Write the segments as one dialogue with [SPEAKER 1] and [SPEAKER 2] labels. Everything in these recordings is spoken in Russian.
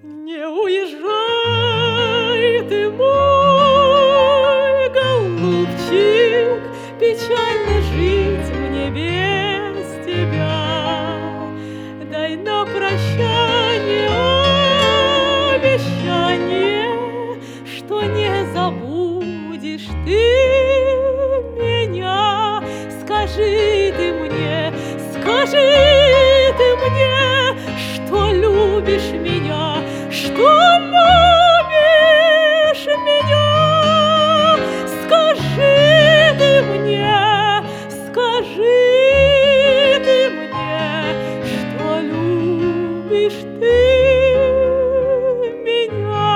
[SPEAKER 1] Не уезжай ты, мой голубчик, печально жить мне без тебя. Дай на прощание обещание, что не забудешь ты меня. Скажи ты мне, что любишь меня, что любишь меня. Скажи ты мне, что любишь ты меня.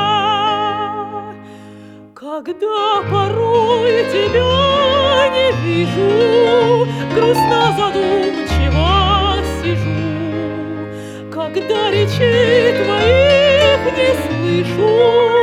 [SPEAKER 1] Когда порой тебя не вижу, грустно задумчиво сижу. Когда речей твоих не слышу,